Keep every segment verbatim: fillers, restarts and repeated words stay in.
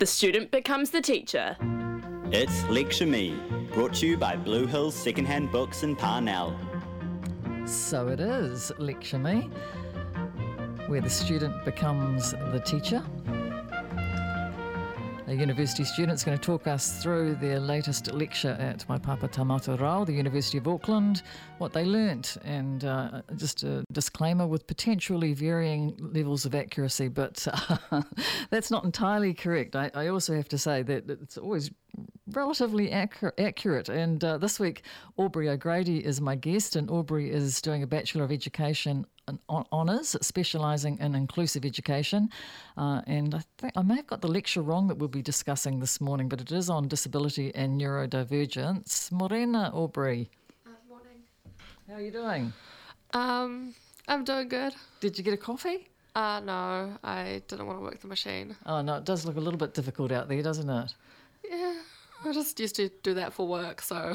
The student becomes the teacher. It's Lecture Me, brought to you by Blue Hills Secondhand Books in Parnell. So it is Lecture Me, where the student becomes the teacher. A university student's going to talk us through their latest lecture at Maipapa Taumata Rao, the University of Auckland, what they learnt, and uh, just a disclaimer with potentially varying levels of accuracy, but uh, that's not entirely correct. I, I also have to say that it's always relatively accurate, accurate. and uh, this week Aubrey O'Grady is my guest, and Aubrey is doing a Bachelor of Education Honours, specialising in inclusive education, uh, and I think I may have got the lecture wrong that we'll be discussing this morning, but it is on disability and neurodivergence. Morena, Aubrey. Uh, morning. How are you doing? Um, I'm doing good. Did you get a coffee? Uh, no, I didn't want to work the machine. Oh no, it does look a little bit difficult out there, doesn't it? Yeah, I just used to do that for work, so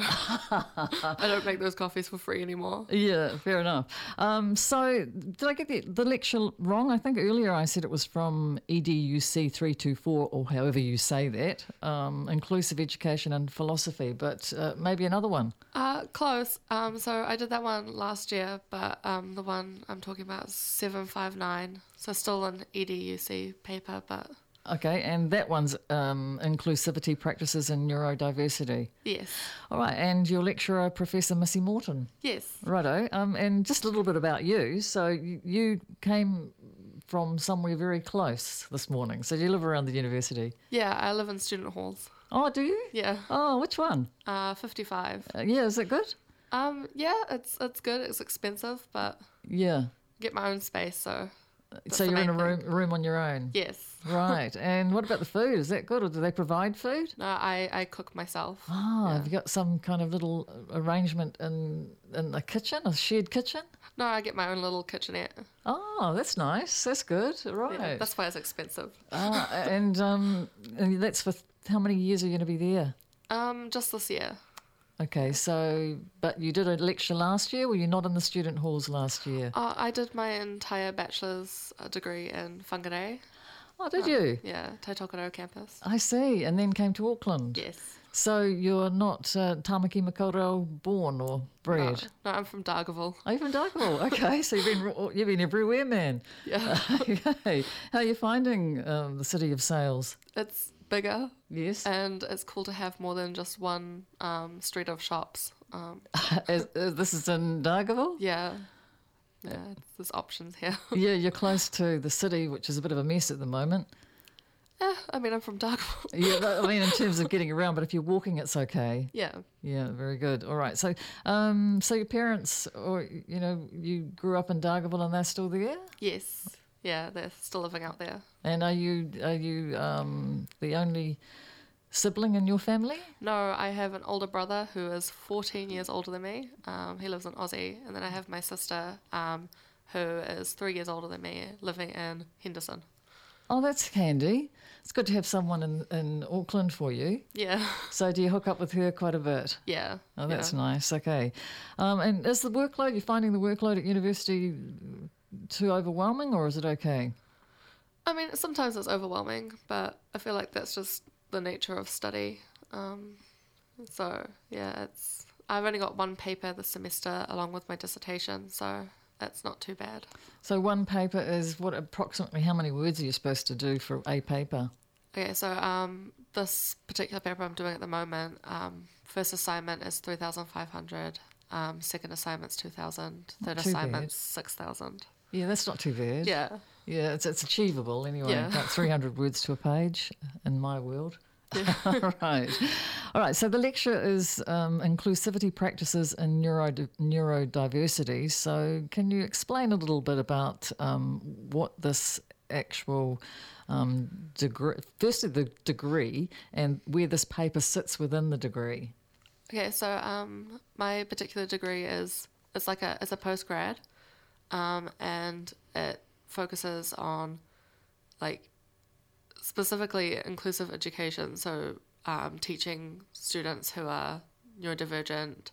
I don't make those coffees for free anymore. Yeah, fair enough. Um, so, did I get the, the lecture wrong? I think earlier I said it was from E D U C three two four, or however you say that, um, Inclusive Education and Philosophy, but uh, maybe another one. Uh, close. Um, so I did that one last year, but um, the one I'm talking about is seven five nine, so still an E D U C paper, but... Okay, and that one's um, Inclusivity Practices in Neurodiversity. Yes. All right, and your lecturer, Professor Missy Morton. Yes. Righto, um, and just a little bit about you. So you, you came from somewhere very close this morning. So do you live around the university? Yeah, I live in student halls. Oh, do you? Yeah. Oh, which one? Uh, fifty-five. Uh, yeah, is it good? Um, yeah, it's it's good. It's expensive, but Yeah. get my own space, so... That's So the you're in a main room, thing. room on your own? Yes. Right, and what about the food? Is that good, or do they provide food? No, I, I cook myself. Oh, Yeah. have you got some kind of little arrangement in in a kitchen, a shared kitchen? No, I get my own little kitchenette. Oh, that's nice. That's good. Right. Yeah, that's why it's expensive. Ah, and um, and that's for how many years are you going to be there? Um, just this year. Okay, so but you did a lecture last year. Were you not in the student halls last year? Uh, I did my entire bachelor's uh, degree in Whangarei. Oh, did Um, you? Yeah, Te Tokoro campus. I see. And then came to Auckland. Yes. So you're not uh, Tamaki Makaurau born or bred? No, no, I'm from Dargaville. Oh, you're from Dargaville. Okay, so you've been you've been everywhere, man. Yeah. Okay. How are you finding um, the city of Sales? It's bigger Yes. and it's cool to have more than just one um, street of shops. Um, As, as this is in Dargaville? yeah. Yeah, there's options here. Yeah, you're close to the city, which is a bit of a mess at the moment. Yeah, I mean, I'm from Dargaville. Yeah, but, I mean, in terms of getting around, but if you're walking, it's okay. Yeah. Yeah, very good. All right. So, um, so your parents, or you know, you grew up in Dargaville, and they're still there. Yes. Yeah, they're still living out there. And are you are you um, the only sibling in your family? No, I have an older brother who is fourteen years older than me. Um, he lives in Aussie. And then I have my sister um, who is three years older than me, living in Henderson. Oh, that's handy. It's good to have someone in, in Auckland for you. Yeah. So do you hook up with her quite a bit? Yeah. Oh, that's yeah. nice. Okay. Um, and is the workload, you're finding the workload at university too overwhelming, or is it okay? I mean, sometimes it's overwhelming, but I feel like that's just the nature of study. Um, so, yeah, it's... I've only got one paper this semester along with my dissertation, so it's not too bad. So one paper is, what, approximately how many words are you supposed to do for a paper? Okay, so um, this particular paper I'm doing at the moment, um, first assignment is three thousand five hundred, um, second assignment's two thousand, third Not too assignment's six thousand. Yeah, that's not too bad. Yeah. Yeah, it's it's achievable anyway. Yeah. About three hundred words to a page in my world. Right. All right, so the lecture is um, Inclusivity Practices in Neuro Neurodiversity. So can you explain a little bit about um, what this actual um, degree, firstly the degree, and where this paper sits within the degree? Okay, so um, my particular degree is, it's like a, it's a postgrad, um, and it focuses on, like, specifically inclusive education, so um, teaching students who are neurodivergent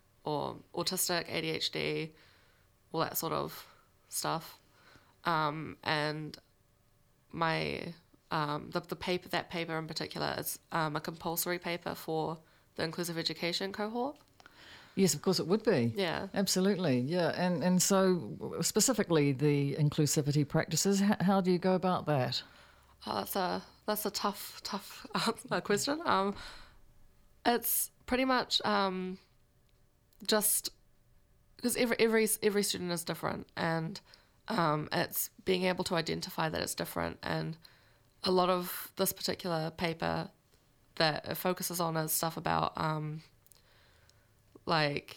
or autistic, A D H D, all that sort of stuff. Um, and my um, the, the paper, that paper in particular, is um, a compulsory paper for the inclusive education cohort. Yes, of course it would be. Yeah. Absolutely, yeah. And and so specifically the inclusivity practices, how, how do you go about that? Oh, that's a that's a tough tough uh, question. Um, it's pretty much um, just because every every every student is different, and um, it's being able to identify that it's different. And a lot of this particular paper that it focuses on is stuff about um, like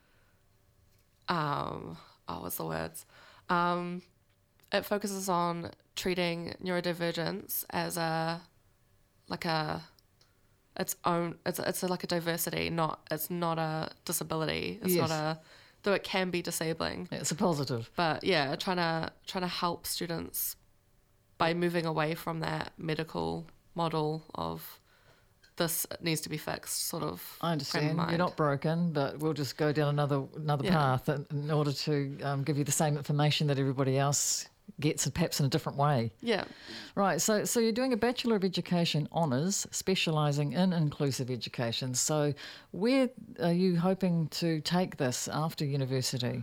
um, oh, what's the words? Um, it focuses on treating neurodivergence as a like a its own it's it's a, like a diversity, not it's not a disability. It's Yes. not a though it can be disabling. It's a positive. But yeah, trying to trying to help students by moving away from that medical model of this needs to be fixed, sort of. I frame of understand. mind. You're not broken, but we'll just go down another another Yeah. path in, in order to um, give you the same information that everybody else gets, perhaps in a different way. Yeah. Right. So, so you're doing a Bachelor of Education honours, specialising in inclusive education. So, where are you hoping to take this after university?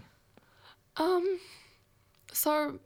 Um. So,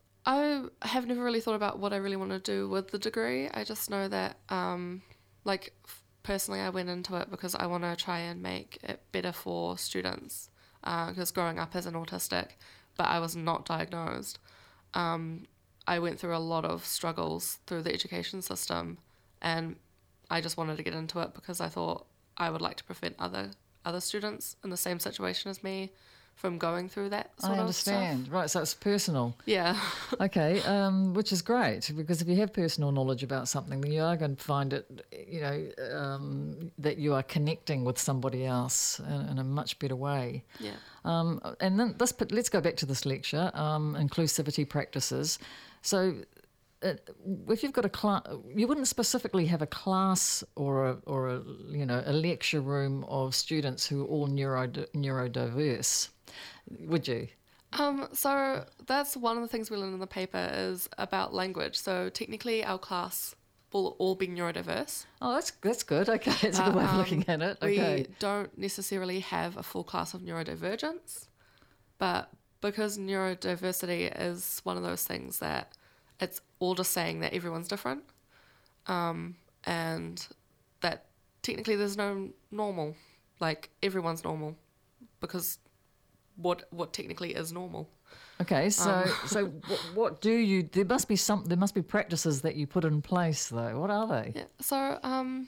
I have never really thought about what I really want to do with the degree. I just know that, um, like, f- personally, I went into it because I want to try and make it better for students. Because growing up as an autistic, but I was not diagnosed. Um, I went through a lot of struggles through the education system, and I just wanted to get into it because I thought I would like to prevent other other students in the same situation as me from going through that sort I of understand. stuff. Right. So it's personal. Yeah. Okay, um, which is great, because if you have personal knowledge about something, then you are going to find it, you know, um, that you are connecting with somebody else in, in a much better way. Yeah. Um, and then this, let's go back to this lecture, um, inclusivity practices. So, uh, if you've got a class, you wouldn't specifically have a class or a, or a, you know, a lecture room of students who are all neuro neurodiverse, would you? Um, so that's one of the things we learn in the paper is about language. So technically our class will all be neurodiverse. Oh, that's that's good. Okay, that's a good way of Um, looking at it. Okay. We don't necessarily have a full class of neurodivergence, but because neurodiversity is one of those things that it's all just saying that everyone's different, um, and that technically there's no normal, like everyone's normal, because what what technically is normal. Okay, so Um. so what, what do you? There must be some. There must be practices that you put in place, though. What are they? Yeah. So um,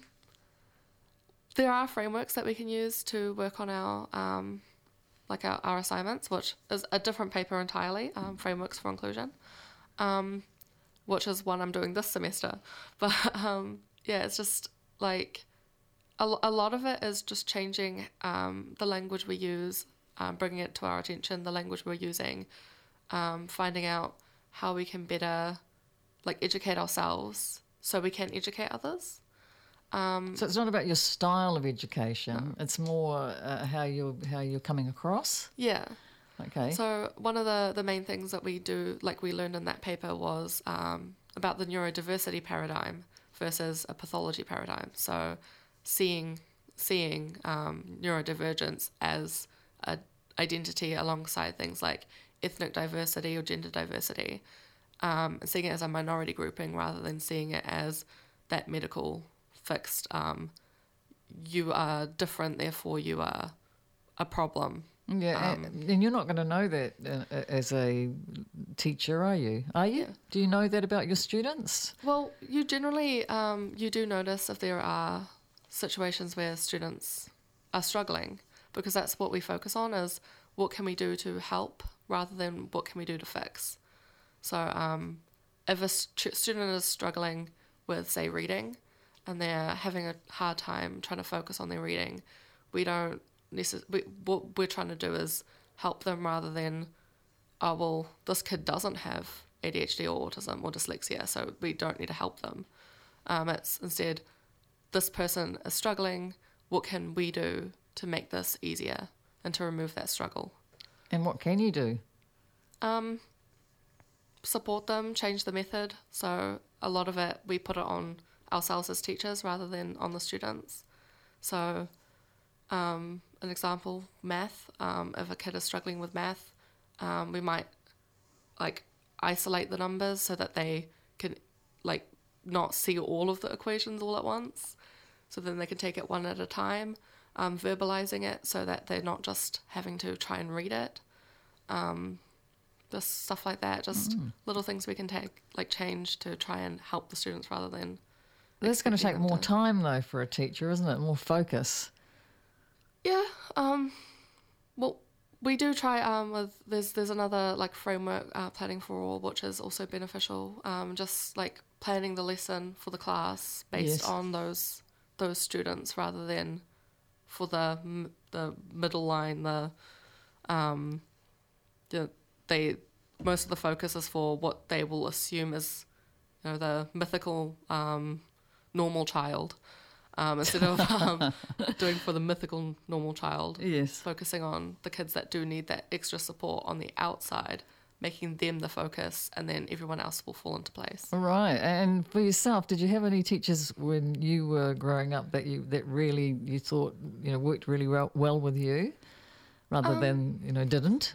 there are frameworks that we can use to work on our um, like our, our assignments, which is a different paper entirely. Um, frameworks for inclusion, um, which is one I'm doing this semester. But um, yeah, it's just like a, lo- a lot of it is just changing um, the language we use, um, bringing it to our attention, the language we're using, um, finding out how we can better like educate ourselves so we can educate others. Um, So it's not about your style of education. It's more uh, how you're how you're coming across. yeah. Okay. So one of the, the main things that we do, like we learned in that paper, was um, about the neurodiversity paradigm versus a pathology paradigm. So seeing seeing um, neurodivergence as a identity alongside things like ethnic diversity or gender diversity, um, and seeing it as a minority grouping rather than seeing it as that medical fixed, um, you are different, therefore you are a problem. yeah, um, and, and you're not going to know that uh, as a teacher, are you? Are you? Yeah. Do you know that about your students? Well, you generally, um, you do notice if there are situations where students are struggling, because that's what we focus on is what can we do to help rather than what can we do to fix. So um, if a stu- student is struggling with, say, reading, and they're having a hard time trying to focus on their reading, we don't necess- we, what we're trying to do is help them rather than, oh, well, this kid doesn't have A D H D or autism or dyslexia, so we don't need to help them. Um, it's instead, this person is struggling, what can we do to make this easier and to remove that struggle? And what can you do? Um, support them, change the method. So a lot of it, we put it on ourselves as teachers rather than on the students. So um, an example, math, um, if a kid is struggling with math, um, we might like isolate the numbers so that they can like not see all of the equations all at once. So then they can take it one at a time, um, verbalizing it so that they're not just having to try and read it. Um, just stuff like that, just mm. little things we can take, like change to try and help the students rather than... That's going to take more to... time, though, for a teacher, isn't it? More focus. Yeah. Um, well, we do try um, with... There's there's another, like, framework, uh, Planning for All, which is also beneficial. Um, just, like, planning the lesson for the class based yes. on those those students rather than for the the middle line, the... Um, the they most of the focus is for what they will assume is, you know, the mythical um, normal child, um, instead of um, doing for the mythical normal child. Yes, focusing on the kids that do need that extra support on the outside, making them the focus, and then everyone else will fall into place. All right. And for yourself, did you have any teachers when you were growing up that you that really you thought you know worked really well, well with you, rather um, than you know didn't?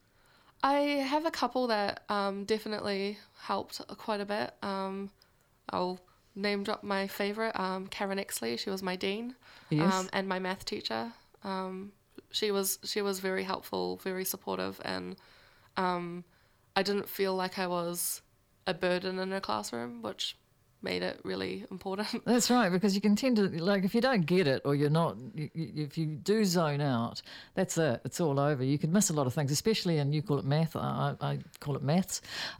I have a couple that um, definitely helped quite a bit. Um, I'll name drop my favourite, um, Karen Exley. She was my dean, yes. um, and my math teacher. Um, she was she was very helpful, very supportive, and um, I didn't feel like I was a burden in her classroom, which made it really important. That's right, because you can tend to, like, if you don't get it or you're not, you, if you do zone out, that's it. It's all over. You can miss a lot of things, especially in, you call it math, I, I call it maths.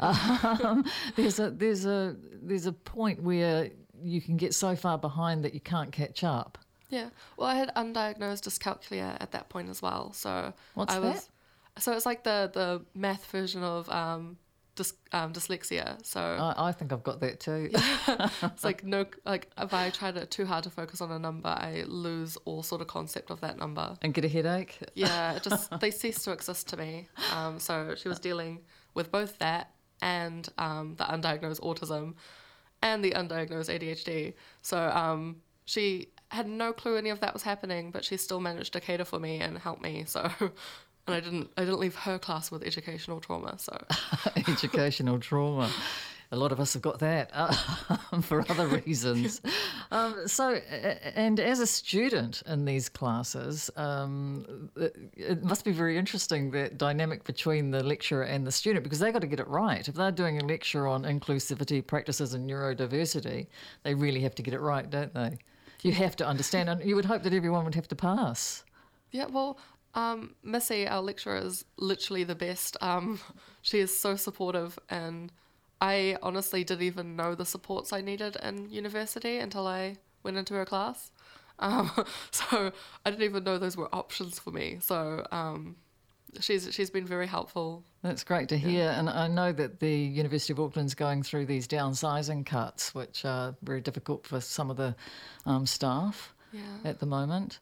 Um, there's a there's a there's a point where you can get so far behind that you can't catch up. Yeah. Well, I had undiagnosed dyscalculia at that point as well. So what's I that? Was, so it's like the the math version of um. Dys, um, dyslexia, so I, I think I've got that too. Yeah. It's like no, like if I try to too hard to focus on a number, I lose all sort of concept of that number and get a headache. Yeah, it just they cease to exist to me. Um, so she was dealing with both that and um, the undiagnosed autism and the undiagnosed A D H D. So um, she had no clue any of that was happening, but she still managed to cater for me and help me. So. And I didn't I didn't leave her class with educational trauma, so... Educational trauma. A lot of us have got that uh, for other reasons. Um, so, and as a student in these classes, um, it, it must be very interesting, that dynamic between the lecturer and the student, because they've got to get it right. If they're doing a lecture on inclusivity practices and neurodiversity, they really have to get it right, don't they? You have to understand, and you would hope that everyone would have to pass. Yeah, well... Um, Missy, our lecturer, is literally the best. Um, she is so supportive, and I honestly didn't even know the supports I needed in university until I went into her class. Um, so I didn't even know those were options for me. So um, she's she's been very helpful. That's great to hear, yeah. And I know that the University of Auckland's going through these downsizing cuts, which are very difficult for some of the um, staff yeah. at the moment.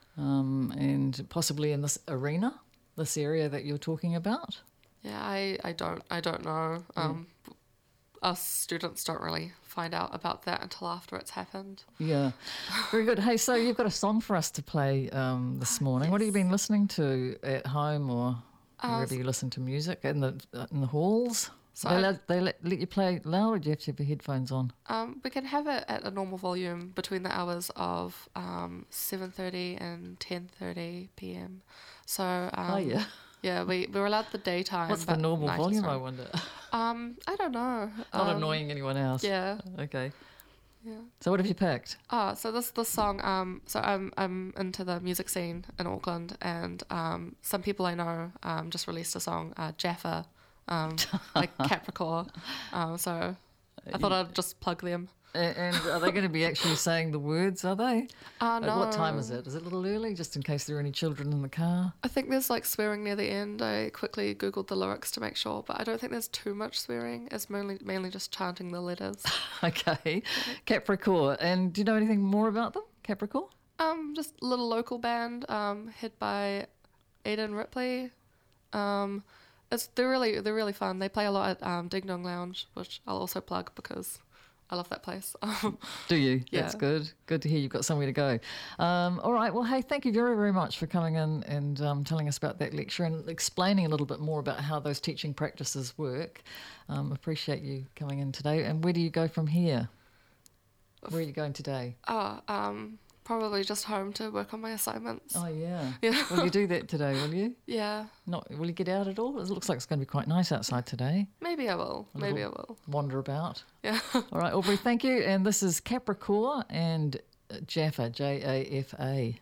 Um, and possibly in this arena, this area that you're talking about? Yeah, I, I don't I don't know. Um, mm. Us students don't really find out about that until after it's happened. Yeah, very good. Hey, so you've got a song for us to play um, this morning. Yes. What have you been listening to at home or uh, wherever you listen to music? In the in the halls? So they, let, they let, let you play loud, or do you have to have your headphones on? Um, we can have it at a normal volume between the hours of um, seven thirty and ten thirty p.m. So, um, oh, yeah. Yeah, we, we're allowed the daytime. What's the normal volume, I wonder? Um, I don't know. Not um, annoying anyone else. Yeah. Okay. Yeah. So what have you picked? Oh, so this this song. Um, so I'm I'm into the music scene in Auckland, and um, some people I know um just released a song, uh, Jaffa. Um, like Capricorn. Um, so I thought I'd just plug them. And are they going to be actually saying the words, are they? Uh, no. At what time is it? Is it a little early, just in case there are any children in the car? I think there's like swearing near the end. I quickly Googled the lyrics to make sure, but I don't think there's too much swearing. It's mainly, mainly just chanting the letters. Okay. Capricorn. And do you know anything more about them, Capricorn? Um, just a little local band, um, head by Aidan Ripley. Um... It's, they're really they're really fun. They play a lot at um, Ding Dong Lounge, which I'll also plug because I love that place. Um, Do you? Yeah. That's good. Good to hear you've got somewhere to go. Um, all right. Well, hey, thank you very, very much for coming in and um, telling us about that lecture and explaining a little bit more about how those teaching practices work. Um, appreciate you coming in today. And where do you go from here? Where are you going today? oh, um, probably just home to work on my assignments. Oh, yeah. Yeah. Will you do that today, will you? Yeah, Not. Will you get out at all? It looks like it's going to be quite nice outside today. maybe I will. A Maybe I little will. Wander about. Yeah. All right, Aubrey, thank you. And this is Capricorn and Jaffa, J A F A.